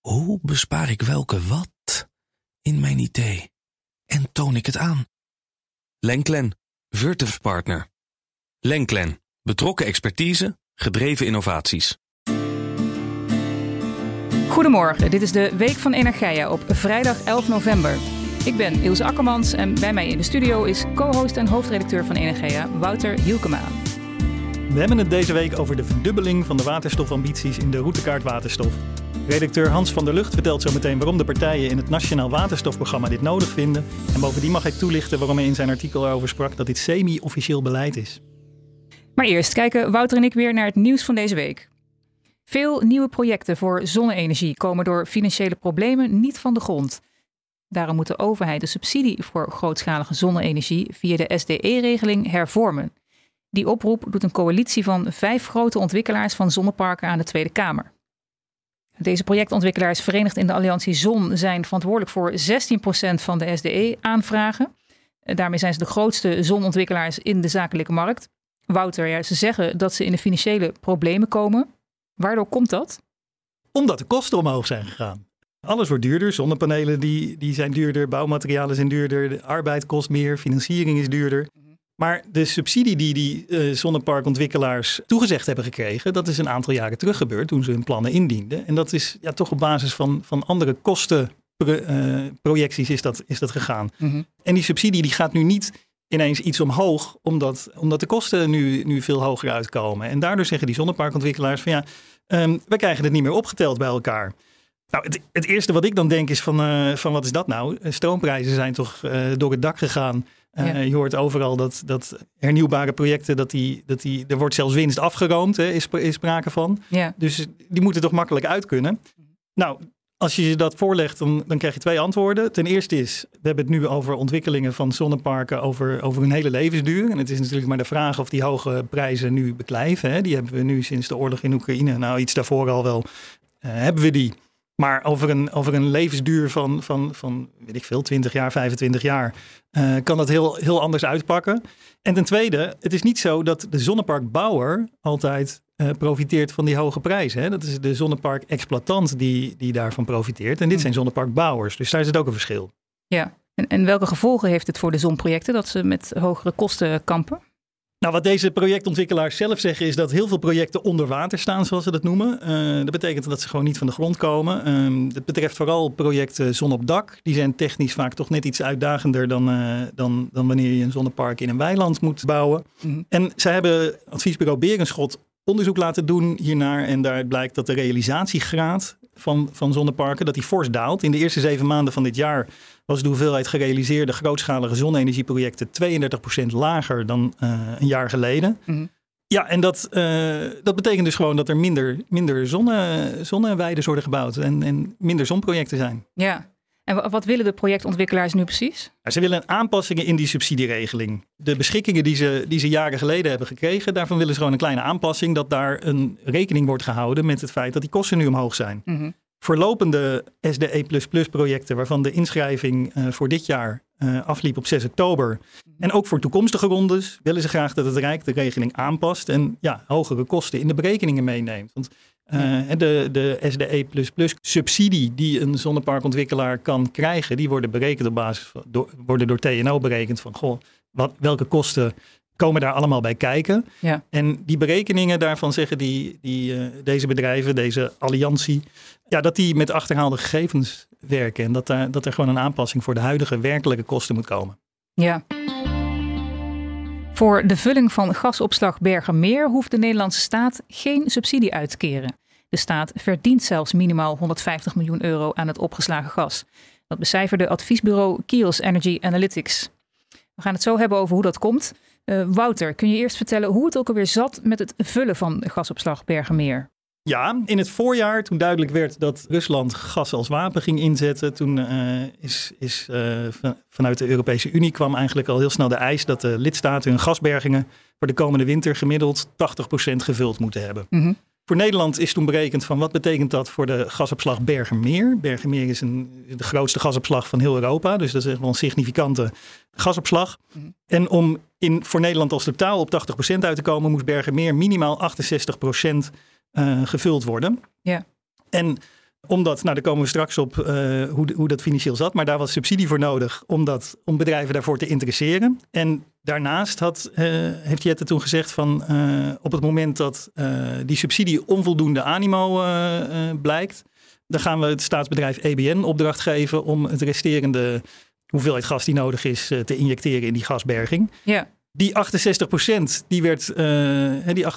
Hoe bespaar ik welke wat in mijn idee? En toon ik het aan? Lenklen, Virtuf Partner. Lenklen, betrokken expertise, gedreven innovaties. Goedemorgen, dit is de Week van Energeia op vrijdag 11 november. Ik ben Ilse Akkermans en bij mij in de studio is co-host en hoofdredacteur van Energeia, Wouter Hielkema. We hebben het deze week over de verdubbeling van de waterstofambities in de routekaart waterstof. Redacteur Hans van der Lugt vertelt zo meteen waarom de partijen in het Nationaal Waterstofprogramma dit nodig vinden. En bovendien mag hij toelichten waarom hij in zijn artikel erover sprak dat dit semi-officieel beleid is. Maar eerst kijken Wouter en ik weer naar het nieuws van deze week. Veel nieuwe projecten voor zonne-energie komen door financiële problemen niet van de grond. Daarom moet de overheid de subsidie voor grootschalige zonne-energie via de SDE-regeling hervormen. Die oproep doet een coalitie van 5 grote ontwikkelaars van zonneparken aan de Tweede Kamer. Deze projectontwikkelaars verenigd in de Alliantie Zon zijn verantwoordelijk voor 16% van de SDE-aanvragen. Daarmee zijn ze de grootste zonontwikkelaars in de zakelijke markt. Wouter, ze zeggen dat ze in de financiële problemen komen. Waardoor komt dat? Omdat de kosten omhoog zijn gegaan. Alles wordt duurder. Zonnepanelen die zijn duurder, bouwmaterialen zijn duurder, de arbeid kost meer, financiering is duurder. Maar de subsidie die zonneparkontwikkelaars toegezegd hebben gekregen, dat is een aantal jaren terug gebeurd toen ze hun plannen indienden. En dat is toch op basis van andere kostenprojecties is dat gegaan. Mm-hmm. En die subsidie die gaat nu niet ineens iets omhoog, omdat de kosten nu veel hoger uitkomen. En daardoor zeggen die zonneparkontwikkelaars van wij krijgen het niet meer opgeteld bij elkaar. Nou, het eerste wat ik dan denk is van wat is dat nou? Stroomprijzen zijn toch door het dak gegaan. Je hoort overal dat hernieuwbare projecten, er wordt zelfs winst afgeroomd, is sprake van. Ja. Dus die moeten toch makkelijk uit kunnen. Nou, als je je dat voorlegt, dan krijg je 2 antwoorden. Ten eerste we hebben het nu over ontwikkelingen van zonneparken over hun hele levensduur. En het is natuurlijk maar de vraag of die hoge prijzen nu beklijven. Hè. Die hebben we nu sinds de oorlog in Oekraïne. Nou, iets daarvoor al wel hebben we die. Maar over een levensduur van weet ik veel, 20 jaar, 25 jaar, kan dat heel anders uitpakken. En ten tweede, het is niet zo dat de zonneparkbouwer altijd profiteert van die hoge prijzen. Hè? Dat is de zonneparkexploitant die daarvan profiteert. En dit zijn zonneparkbouwers, dus daar is het ook een verschil. Ja, en welke gevolgen heeft het voor de zonprojecten dat ze met hogere kosten kampen? Nou, wat deze projectontwikkelaars zelf zeggen is dat heel veel projecten onder water staan, zoals ze dat noemen. Dat betekent dat ze gewoon niet van de grond komen. Dat betreft vooral projecten zon op dak. Die zijn technisch vaak toch net iets uitdagender dan wanneer je een zonnepark in een weiland moet bouwen. Mm-hmm. En zij hebben adviesbureau Berenschot onderzoek laten doen hiernaar. En daaruit blijkt dat de realisatiegraad van zonneparken, dat die fors daalt. In de eerste 7 maanden van dit jaar was de hoeveelheid gerealiseerde grootschalige zonne-energieprojecten 32% lager dan een jaar geleden. Mm-hmm. Ja, en dat betekent dus gewoon dat er minder zonneweiden worden gebouwd en minder zonprojecten zijn. Ja, en wat willen de projectontwikkelaars nu precies? Ze willen aanpassingen in die subsidieregeling. De beschikkingen die ze jaren geleden hebben gekregen, daarvan willen ze gewoon een kleine aanpassing, dat daar een rekening wordt gehouden met het feit dat die kosten nu omhoog zijn. Mm-hmm. Voor lopende SDE++ projecten waarvan de inschrijving voor dit jaar afliep op 6 oktober. En ook voor toekomstige rondes willen ze graag dat het Rijk de regeling aanpast en hogere kosten in de berekeningen meeneemt. Want de SDE++ subsidie die een zonneparkontwikkelaar kan krijgen, die worden berekend op basis worden door TNO berekend van welke kosten komen daar allemaal bij kijken. Ja. En die berekeningen daarvan zeggen deze bedrijven, deze alliantie, dat die met achterhaalde gegevens werken. En dat er gewoon een aanpassing voor de huidige werkelijke kosten moet komen. Ja. Voor de vulling van gasopslag Bergermeer hoeft de Nederlandse staat geen subsidie uit te keren. De staat verdient zelfs minimaal €150 miljoen aan het opgeslagen gas. Dat becijferde adviesbureau Keels Energy Analytics. We gaan het zo hebben over hoe dat komt. Wouter, kun je eerst vertellen hoe het ook alweer zat met het vullen van de gasopslag Bergermeer? Ja, in het voorjaar, toen duidelijk werd dat Rusland gas als wapen ging inzetten, toen is vanuit de Europese Unie kwam eigenlijk al heel snel de eis dat de lidstaten hun gasbergingen voor de komende winter gemiddeld 80% gevuld moeten hebben. Mm-hmm. Voor Nederland is toen berekend van wat betekent dat voor de gasopslag Bergermeer. Bergermeer is de grootste gasopslag van heel Europa, dus dat is echt wel een significante gasopslag. Mm-hmm. En om voor Nederland als totaal op 80% uit te komen, moest Bergermeer minimaal 68% gevuld worden. Ja. En Omdat, daar komen we straks op hoe dat financieel zat. Maar daar was subsidie voor nodig om bedrijven daarvoor te interesseren. En daarnaast heeft Jette toen gezegd van op het moment dat die subsidie onvoldoende animo blijkt, dan gaan we het staatsbedrijf EBN opdracht geven om het resterende hoeveelheid gas die nodig is te injecteren in die gasberging. Ja. Die 68%, die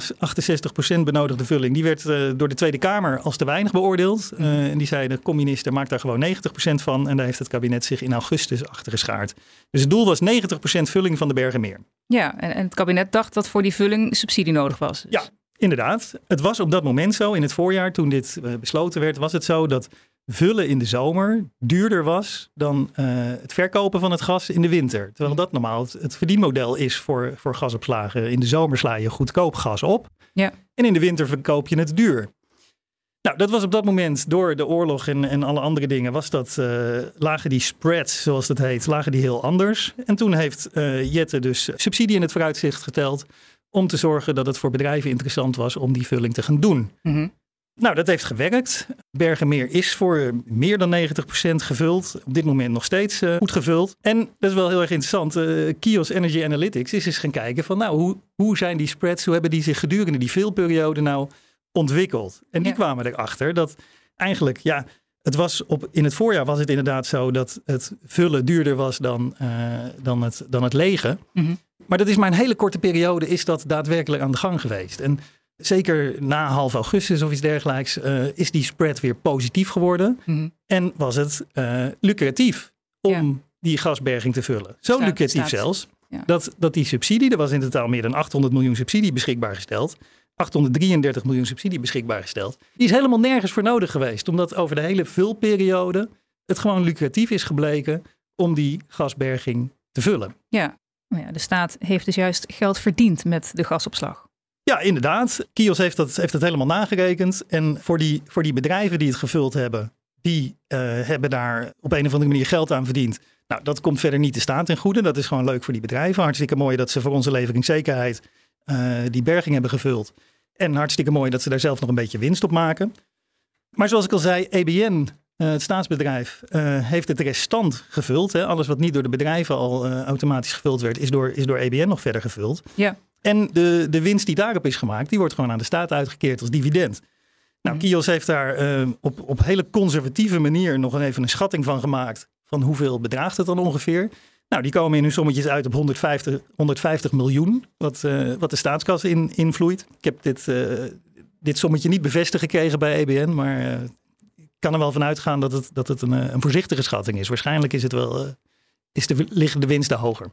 68% benodigde vulling, die werd door de Tweede Kamer als te weinig beoordeeld. En die zei, de communisten maakt daar gewoon 90% van. En daar heeft het kabinet zich in augustus achter geschaard. Dus het doel was 90% vulling van de Bergenmeer. Ja, en het kabinet dacht dat voor die vulling subsidie nodig was. Dus. Ja, inderdaad. Het was op dat moment zo, in het voorjaar toen dit besloten werd, was het zo dat vullen in de zomer duurder was dan het verkopen van het gas in de winter. Terwijl dat normaal het verdienmodel is voor gasopslagen. In de zomer sla je goedkoop gas op. Ja. En in de winter verkoop je het duur. Nou, dat was op dat moment door de oorlog en alle andere dingen, lagen die spreads, zoals dat heet, lagen die heel anders. En toen heeft Jette dus subsidie in het vooruitzicht geteld om te zorgen dat het voor bedrijven interessant was om die vulling te gaan doen. Mm-hmm. Nou, dat heeft gewerkt. Bergenmeer is voor meer dan 90% gevuld. Op dit moment nog steeds goed gevuld. En dat is wel heel erg interessant. Kios Energy Analytics is eens gaan kijken van hoe zijn die spreads, hoe hebben die zich gedurende die veelperiode nou ontwikkeld? En die kwamen erachter dat eigenlijk, in het voorjaar was het inderdaad zo dat het vullen duurder was dan het legen. Mm-hmm. Maar dat is maar een hele korte periode is dat daadwerkelijk aan de gang geweest. En zeker na half augustus of iets dergelijks is die spread weer positief geworden. Mm-hmm. En was het lucratief om die gasberging te vullen. Zo lucratief zelfs dat die subsidie, er was in totaal meer dan 800 miljoen subsidie beschikbaar gesteld. 833 miljoen subsidie beschikbaar gesteld. Die is helemaal nergens voor nodig geweest. Omdat over de hele vulperiode het gewoon lucratief is gebleken om die gasberging te vullen. Ja, de staat heeft dus juist geld verdiend met de gasopslag. Ja, inderdaad. Kios heeft dat helemaal nagerekend. En voor die bedrijven die het gevuld hebben, die hebben daar op een of andere manier geld aan verdiend. Nou, dat komt verder niet de staat ten goede. Dat is gewoon leuk voor die bedrijven. Hartstikke mooi dat ze voor onze leveringszekerheid die berging hebben gevuld. En hartstikke mooi dat ze daar zelf nog een beetje winst op maken. Maar zoals ik al zei, EBN, het staatsbedrijf, heeft het restant gevuld. Hè. Alles wat niet door de bedrijven al automatisch gevuld werd, is door EBN nog verder gevuld. Ja. En de winst die daarop is gemaakt, die wordt gewoon aan de staat uitgekeerd als dividend. Nou, Kios heeft daar op hele conservatieve manier nog even een schatting van gemaakt. Van hoeveel bedraagt het dan ongeveer? Nou, die komen in hun sommetjes uit op 150 miljoen, wat de staatskas invloeit. Ik heb dit sommetje niet bevestigd gekregen bij EBN, maar ik kan er wel van uitgaan dat het een voorzichtige schatting is. Waarschijnlijk liggen de winsten hoger.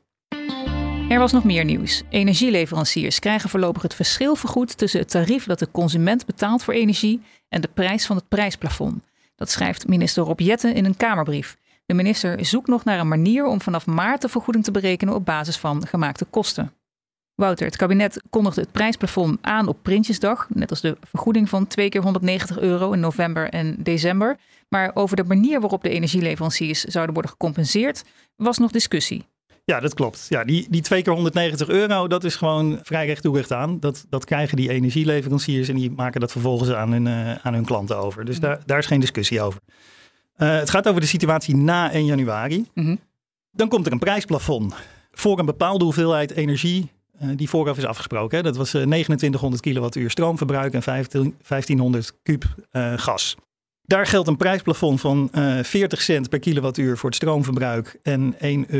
Er was nog meer nieuws. Energieleveranciers krijgen voorlopig het verschil vergoed tussen het tarief dat de consument betaalt voor energie en de prijs van het prijsplafond. Dat schrijft minister Rob Jetten in een Kamerbrief. De minister zoekt nog naar een manier om vanaf maart de vergoeding te berekenen op basis van gemaakte kosten. Wouter, het kabinet kondigde het prijsplafond aan op Prinsjesdag, net als de vergoeding van 2 keer €190 in november en december. Maar over de manier waarop de energieleveranciers zouden worden gecompenseerd, was nog discussie. Ja, dat klopt. Ja, die 2 keer €190, dat is gewoon vrij recht toe recht aan. Dat krijgen die energieleveranciers en die maken dat vervolgens aan hun klanten over. Dus daar is geen discussie over. Het gaat over de situatie na 1 januari. Mm-hmm. Dan komt er een prijsplafond voor een bepaalde hoeveelheid energie die vooraf is afgesproken. Hè. Dat was 2900 kilowattuur stroomverbruik en 1500 kuub gas. Daar geldt een prijsplafond van 40 cent per kilowattuur voor het stroomverbruik en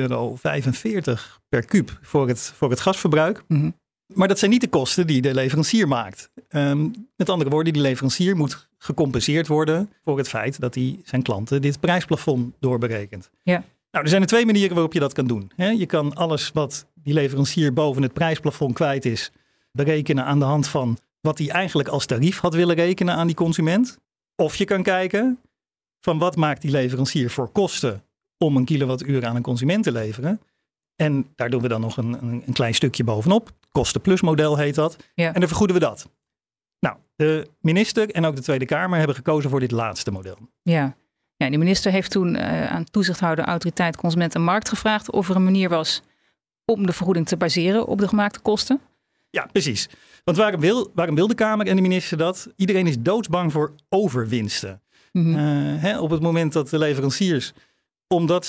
€1,45 per kuub voor het gasverbruik. Mm-hmm. Maar dat zijn niet de kosten die de leverancier maakt. Met andere woorden, die leverancier moet gecompenseerd worden voor het feit dat hij zijn klanten dit prijsplafond doorberekent. Ja. Nou, er zijn er 2 manieren waarop je dat kan doen. Je kan alles wat die leverancier boven het prijsplafond kwijt is, berekenen aan de hand van wat hij eigenlijk als tarief had willen rekenen aan die consument. Of je kan kijken van wat maakt die leverancier voor kosten om een kilowattuur aan een consument te leveren. En daar doen we dan nog een klein stukje bovenop. Kosten-plus model heet dat. Ja. En dan vergoeden we dat. Nou, de minister en ook de Tweede Kamer hebben gekozen voor dit laatste model. Ja. Ja, die minister heeft toen aan toezichthouder Autoriteit Consument en Markt gevraagd of er een manier was om de vergoeding te baseren op de gemaakte kosten. Ja, precies. Want waarom wil de Kamer en de minister dat? Iedereen is doodsbang voor overwinsten. Op het moment dat de leveranciers, omdat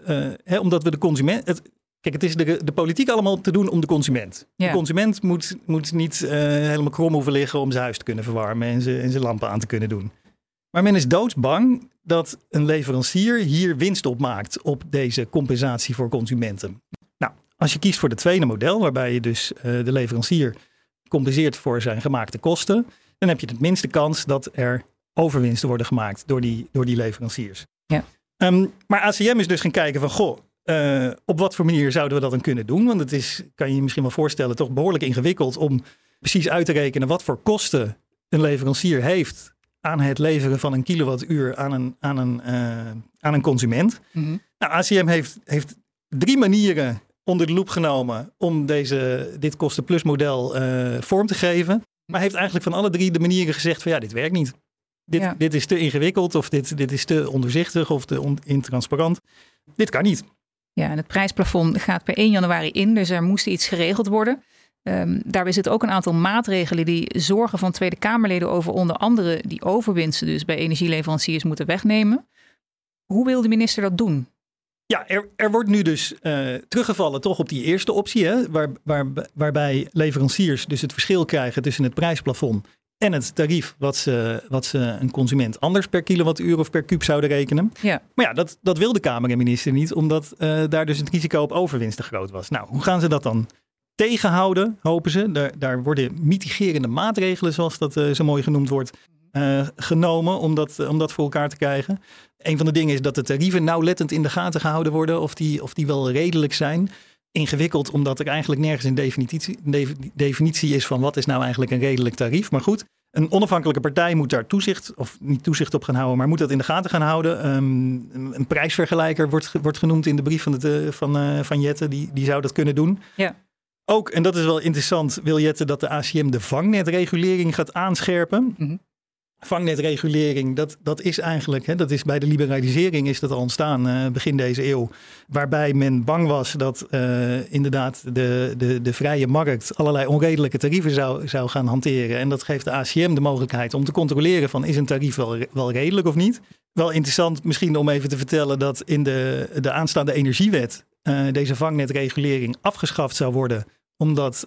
we de consument... Kijk, het is de politiek allemaal te doen om de consument. Ja. De consument moet niet helemaal krom hoeven liggen om zijn huis te kunnen verwarmen en zijn lampen aan te kunnen doen. Maar men is doodsbang dat een leverancier hier winst op maakt op deze compensatie voor consumenten. Nou, als je kiest voor het tweede model, waarbij je dus de leverancier compenseert voor zijn gemaakte kosten, dan heb je het minste kans dat er overwinsten worden gemaakt door die leveranciers. Ja. Maar ACM is dus gaan kijken van, op wat voor manier zouden we dat dan kunnen doen? Want het is, kan je je misschien wel voorstellen, toch behoorlijk ingewikkeld om precies uit te rekenen wat voor kosten een leverancier heeft aan het leveren van een kilowattuur aan een consument. Nou, ACM heeft 3 manieren onder de loep genomen om dit kosten-plus model vorm te geven. Maar heeft eigenlijk van alle 3 de manieren gezegd van dit werkt niet. Dit is te ingewikkeld of dit is te ondoorzichtig of te intransparant. Dit kan niet. Ja, en het prijsplafond gaat per 1 januari in, dus er moest iets geregeld worden. Daarbij zitten ook een aantal maatregelen die zorgen van Tweede Kamerleden over onder andere die overwinsten dus bij energieleveranciers moeten wegnemen. Hoe wil de minister dat doen? Ja, er wordt nu dus teruggevallen toch op die eerste optie, hè, waarbij leveranciers dus het verschil krijgen tussen het prijsplafond en het tarief wat ze een consument anders per kilowattuur of per kuub zouden rekenen. Ja. Maar ja, dat wil de Kamer en minister niet, omdat daar dus het risico op overwinst te groot was. Nou, hoe gaan ze dat dan tegenhouden, hopen ze? Daar worden mitigerende maatregelen, zoals dat zo mooi genoemd wordt, genomen om dat voor elkaar te krijgen. Een van de dingen is dat de tarieven nauwlettend in de gaten gehouden worden of die wel redelijk zijn. Ingewikkeld, omdat er eigenlijk nergens een definitie is van wat is nou eigenlijk een redelijk tarief. Maar goed, een onafhankelijke partij moet daar niet toezicht op gaan houden, maar moet dat in de gaten gaan houden. Een prijsvergelijker wordt genoemd in de brief van Jette, die zou dat kunnen doen. Ja. Ook, en dat is wel interessant, wil Jette dat de ACM de vangnetregulering gaat aanscherpen. Mm-hmm. Vangnetregulering, dat is eigenlijk, dat is bij de liberalisering is dat al ontstaan begin deze eeuw. Waarbij men bang was dat inderdaad de vrije markt allerlei onredelijke tarieven zou gaan hanteren. En dat geeft de ACM de mogelijkheid om te controleren van is een tarief wel redelijk of niet. Wel interessant misschien om even te vertellen dat in de aanstaande energiewet deze vangnetregulering afgeschaft zou worden, omdat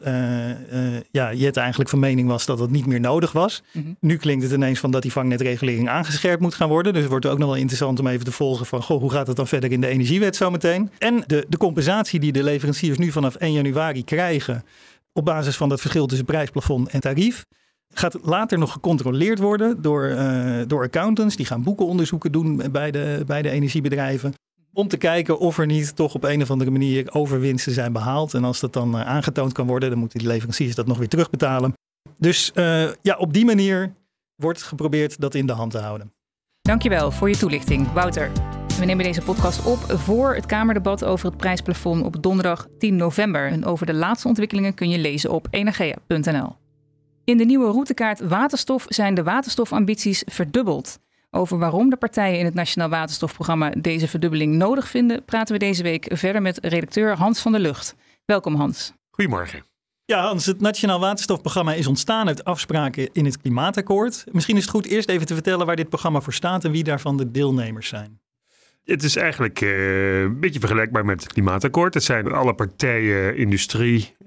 Jette eigenlijk van mening was dat het niet meer nodig was. Mm-hmm. Nu klinkt het ineens van dat die vangnetregulering aangescherpt moet gaan worden. Dus het wordt ook nog wel interessant om even te volgen van hoe gaat het dan verder in de energiewet zometeen. En de compensatie die de leveranciers nu vanaf 1 januari krijgen op basis van dat verschil tussen prijsplafond en tarief, gaat later nog gecontroleerd worden door accountants. Die gaan boekenonderzoeken doen bij de energiebedrijven. Om te kijken of er niet toch op een of andere manier overwinsten zijn behaald. En als dat dan aangetoond kan worden, dan moeten die leveranciers dat nog weer terugbetalen. Dus op die manier wordt geprobeerd dat in de hand te houden. Dankjewel voor je toelichting, Wouter. We nemen deze podcast op voor het Kamerdebat over het prijsplafond op donderdag 10 november. En over de laatste ontwikkelingen kun je lezen op energia.nl. In de nieuwe routekaart waterstof zijn de waterstofambities verdubbeld. Over waarom de partijen in het Nationaal Waterstofprogramma deze verdubbeling nodig vinden, praten we deze week verder met redacteur Hans van der Lugt. Welkom Hans. Goedemorgen. Ja Hans, het Nationaal Waterstofprogramma is ontstaan uit afspraken in het Klimaatakkoord. Misschien is het goed eerst even te vertellen waar dit programma voor staat en wie daarvan de deelnemers zijn. Het is eigenlijk een beetje vergelijkbaar met het Klimaatakkoord. Het zijn alle partijen, industrie,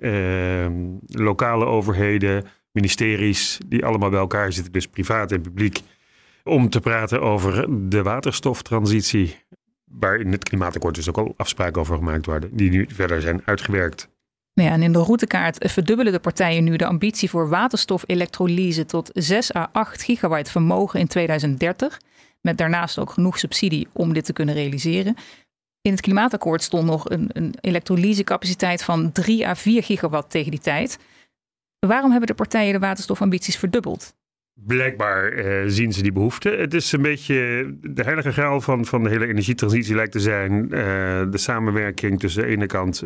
lokale overheden, ministeries die allemaal bij elkaar zitten, dus privaat en publiek, om te praten over de waterstoftransitie, waar in het Klimaatakkoord dus ook al afspraken over gemaakt worden, die nu verder zijn uitgewerkt. Ja, en in de routekaart verdubbelen de partijen nu de ambitie voor waterstofelektrolyse tot 6 à 8 gigawatt vermogen in 2030. Met daarnaast ook genoeg subsidie om dit te kunnen realiseren. In het Klimaatakkoord stond nog een elektrolysecapaciteit van 3 à 4 gigawatt tegen die tijd. Waarom hebben de partijen de waterstofambities verdubbeld? Blijkbaar zien ze die behoefte. Het is een beetje de heilige graal van de hele energietransitie lijkt te zijn. De samenwerking tussen aan de ene kant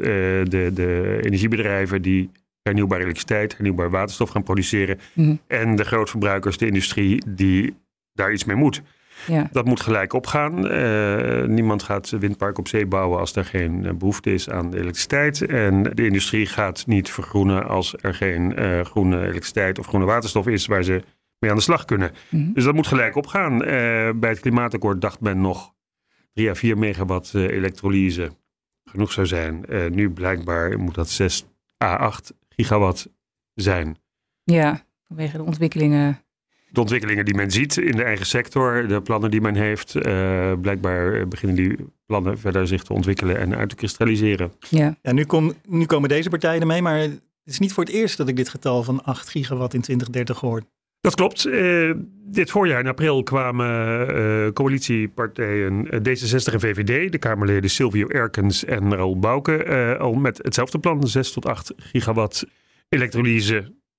de energiebedrijven die hernieuwbare elektriciteit, hernieuwbare waterstof gaan produceren. Mm-hmm. En de grootverbruikers, de industrie die daar iets mee moet. Ja. Dat moet gelijk opgaan. Niemand gaat windpark op zee bouwen als er geen behoefte is aan elektriciteit. En de industrie gaat niet vergroenen als er geen groene elektriciteit of groene waterstof is waar ze mee aan de slag kunnen. Mm-hmm. Dus dat moet gelijk opgaan. Bij het klimaatakkoord dacht men nog 3 à 4 megawatt elektrolyse genoeg zou zijn. Nu blijkbaar moet dat 6 à 8 gigawatt zijn. Ja, vanwege de ontwikkelingen. De ontwikkelingen die men ziet in de eigen sector, de plannen die men heeft. Blijkbaar beginnen die plannen verder zich te ontwikkelen en uit te kristalliseren. Ja, Nu komen deze partijen ermee, maar het is niet voor het eerst dat ik dit getal van 8 gigawatt in 2030 hoor. Dat klopt. Dit voorjaar in april kwamen coalitiepartijen D66 en VVD, de Kamerleden Silvio Erkens en Raoul Bouke, al met hetzelfde plan, 6 tot 8 gigawatt elektrolyse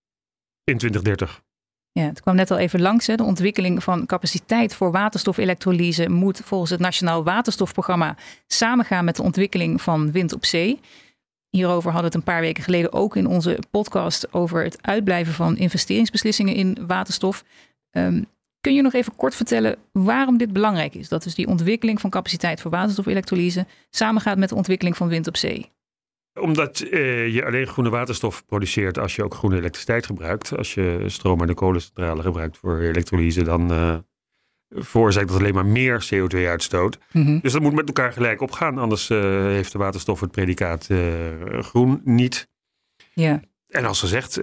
in 2030. Ja, het kwam net al even langs. Hè. De ontwikkeling van capaciteit voor waterstofelektrolyse moet volgens het Nationaal Waterstofprogramma samengaan met de ontwikkeling van wind op zee. Hierover hadden we het een paar weken geleden ook in onze podcast over het uitblijven van investeringsbeslissingen in waterstof. Kun je nog even kort vertellen waarom dit belangrijk is? Dat dus die ontwikkeling van capaciteit voor waterstofelektrolyse samengaat met de ontwikkeling van wind op zee. Omdat je alleen groene waterstof produceert als je ook groene elektriciteit gebruikt. Als je stroom uit de kolencentrale gebruikt voor elektrolyse, dan veroorzaakt dat alleen maar meer CO2-uitstoot. Mm-hmm. Dus dat moet met elkaar gelijk opgaan. Anders heeft de waterstof het predicaat groen niet. Ja. En als gezegd,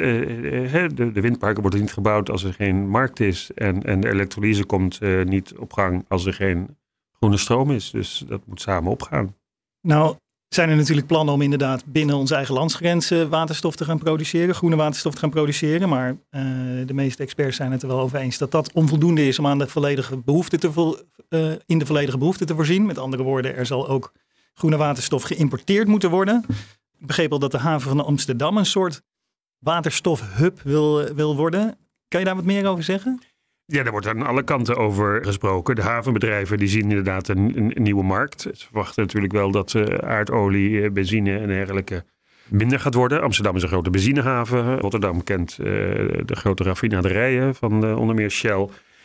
de windparken worden niet gebouwd als er geen markt is. En de elektrolyse komt niet op gang als er geen groene stroom is. Dus dat moet samen opgaan. Nou, zijn er natuurlijk plannen om inderdaad binnen onze eigen landsgrenzen waterstof te gaan produceren, groene waterstof te gaan produceren. Maar de meeste experts zijn het er wel over eens dat dat onvoldoende is om aan de volledige behoefte in de volledige behoefte te voorzien. Met andere woorden, er zal ook groene waterstof geïmporteerd moeten worden. Ik begreep al dat de haven van Amsterdam een soort waterstofhub wil worden. Kan je daar wat meer over zeggen? Ja, daar wordt aan alle kanten over gesproken. De havenbedrijven die zien inderdaad een nieuwe markt. Ze verwachten natuurlijk wel dat aardolie, benzine en dergelijke minder gaat worden. Amsterdam is een grote benzinehaven. Rotterdam kent de grote raffinaderijen van onder meer Shell.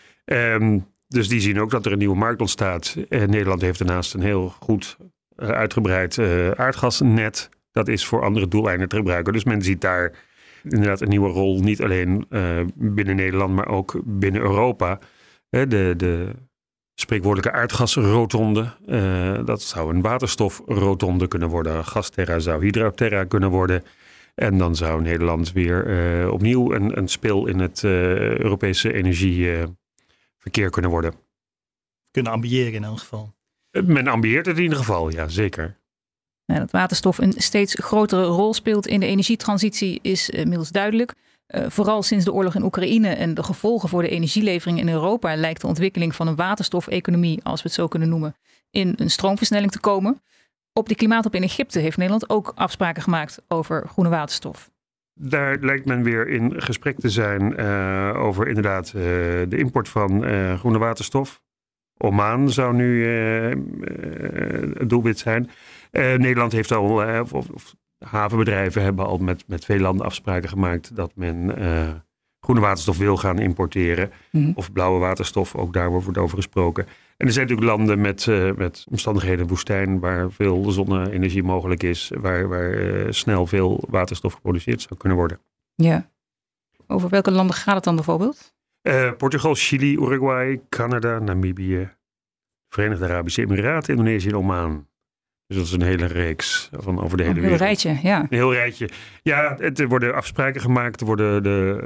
Dus die zien ook dat er een nieuwe markt ontstaat. Nederland heeft daarnaast een heel goed uitgebreid aardgasnet. Dat is voor andere doeleinden te gebruiken. Dus men ziet daar inderdaad een nieuwe rol, niet alleen binnen Nederland, maar ook binnen Europa. De spreekwoordelijke aardgasrotonde, dat zou een waterstofrotonde kunnen worden. Gasterra zou Hydroterra kunnen worden. En dan zou Nederland weer opnieuw een spil in het Europese energieverkeer kunnen worden. Kunnen ambiëren in elk geval. Men ambieert het in ieder geval, ja zeker. Nou, dat waterstof een steeds grotere rol speelt in de energietransitie is inmiddels duidelijk. Vooral sinds de oorlog in Oekraïne en de gevolgen voor de energielevering in Europa lijkt de ontwikkeling van een waterstofeconomie, als we het zo kunnen noemen, in een stroomversnelling te komen. Op de klimaattop in Egypte heeft Nederland ook afspraken gemaakt over groene waterstof. Daar lijkt men weer in gesprek te zijn over inderdaad de import van groene waterstof. Oman zou nu het doelwit zijn. Nederland heeft al, of havenbedrijven hebben al met veel landen afspraken gemaakt dat men groene waterstof wil gaan importeren. Mm-hmm. Of blauwe waterstof, ook daar wordt over gesproken. En er zijn natuurlijk landen met omstandigheden woestijn waar veel zonne-energie mogelijk is. Waar snel veel waterstof geproduceerd zou kunnen worden. Ja. Over welke landen gaat het dan bijvoorbeeld? Portugal, Chili, Uruguay, Canada, Namibië, Verenigde Arabische Emiraten, Indonesië en Oman. Dus dat is een hele reeks van over de hele wereld. Een heel rijtje, ja. Een heel rijtje. Ja, er worden afspraken gemaakt. Er worden de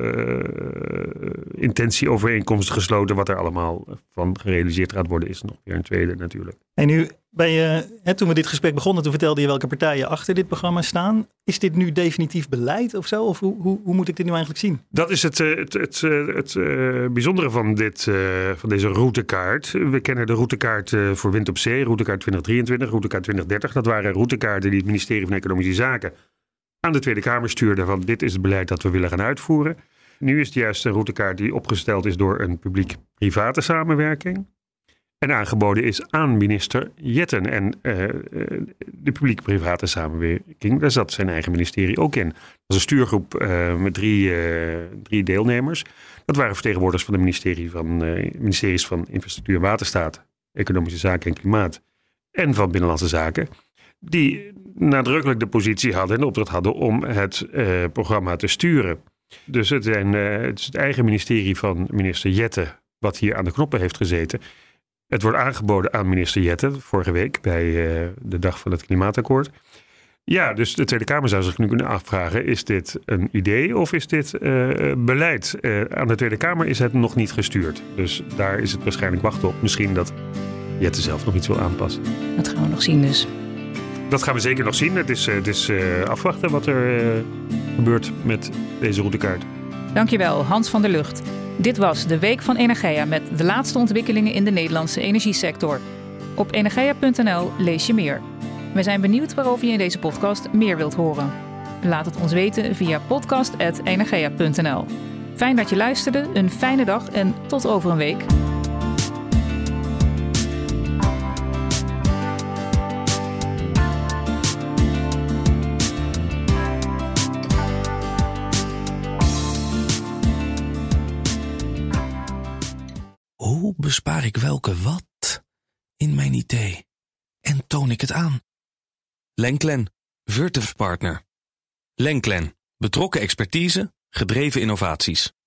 intentieovereenkomsten gesloten. Wat er allemaal van gerealiseerd gaat worden is nog weer een tweede natuurlijk. En nu ben je, toen we dit gesprek begonnen, toen vertelde je welke partijen achter dit programma staan. Is dit nu definitief beleid of zo? Of hoe moet ik dit nu eigenlijk zien? Dat is het bijzondere van deze routekaart. We kennen de routekaart voor wind op zee, routekaart 2023, routekaart 2030. Dat waren routekaarten die het ministerie van Economische Zaken aan de Tweede Kamer stuurde van dit is het beleid dat we willen gaan uitvoeren. Nu is het juist een routekaart die opgesteld is door een publiek-private samenwerking. En aangeboden is aan minister Jetten. En de publiek-private samenwerking, daar zat zijn eigen ministerie ook in. Dat was een stuurgroep met drie deelnemers. Dat waren vertegenwoordigers van de ministeries van Infrastructuur en Waterstaat, Economische Zaken en Klimaat en van Binnenlandse Zaken. Die nadrukkelijk de positie hadden en de opdracht hadden om het programma te sturen. Dus het is het eigen ministerie van minister Jette wat hier aan de knoppen heeft gezeten. Het wordt aangeboden aan minister Jette vorige week bij de dag van het klimaatakkoord. Ja, dus de Tweede Kamer zou zich nu kunnen afvragen, is dit een idee of is dit beleid? Aan de Tweede Kamer is het nog niet gestuurd. Dus daar is het waarschijnlijk wachten op. Misschien dat Jette zelf nog iets wil aanpassen. Dat gaan we nog zien dus. Dat gaan we zeker nog zien. Het is afwachten wat er gebeurt met deze routekaart. Dankjewel, Hans van der Lugt. Dit was de Week van Energia met de laatste ontwikkelingen in de Nederlandse energiesector. Op energia.nl lees je meer. We zijn benieuwd waarover je in deze podcast meer wilt horen. Laat het ons weten via podcast@energia.nl. Fijn dat je luisterde, een fijne dag en tot over een week. Hoe bespaar ik welke wat in mijn idee en toon ik het aan? Lenklen, Virtuf Partner. Lenklen, betrokken expertise, gedreven innovaties.